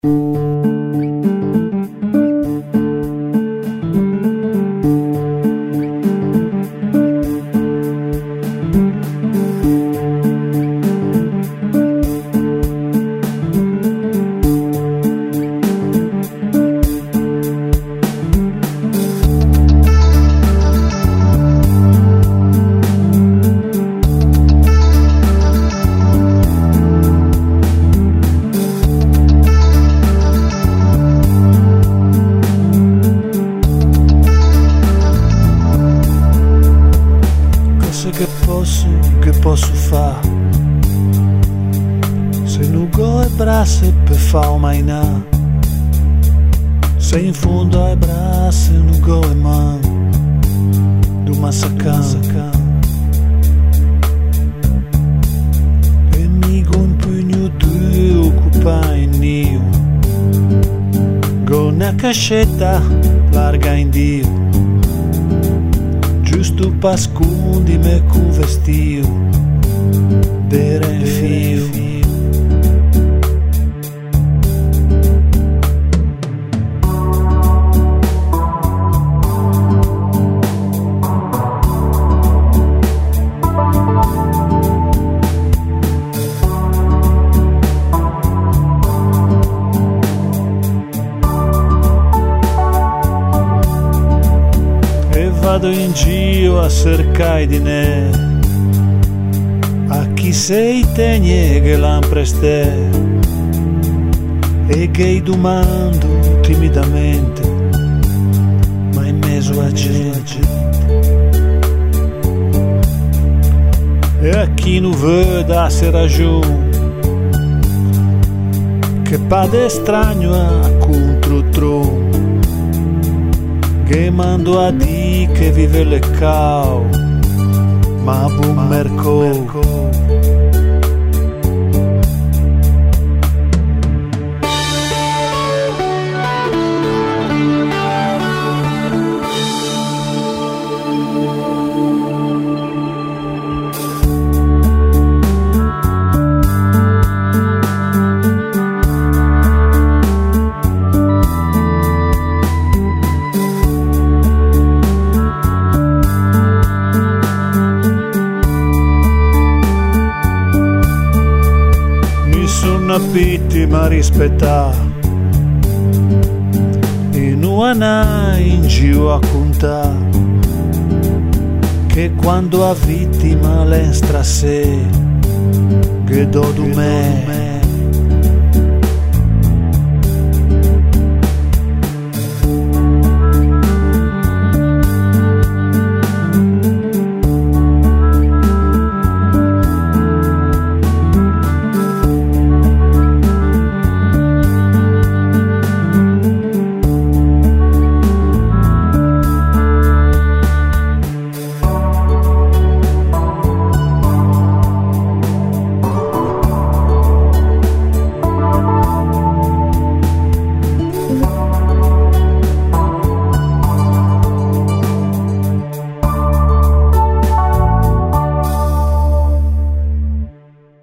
Che posso fare se non go e brasse per fa o mainà, se in fondo ai brasse non go e man du massaccan e mi go in pugno tu occupa in nio go una cascetta larga in dio giusto pascundime cu vestio d'era in fio. Vado in giro a cercare di ne a chi sei tegne che l'han preste e che domando timidamente ma in mezzo a gente e a chi non vede a se ragione che pade strano a contro tron che mando a di che vive le cao ma buon merco. Una vittima rispettata e non ha in giro a contare che quando a vittima l'enstra sé che do du me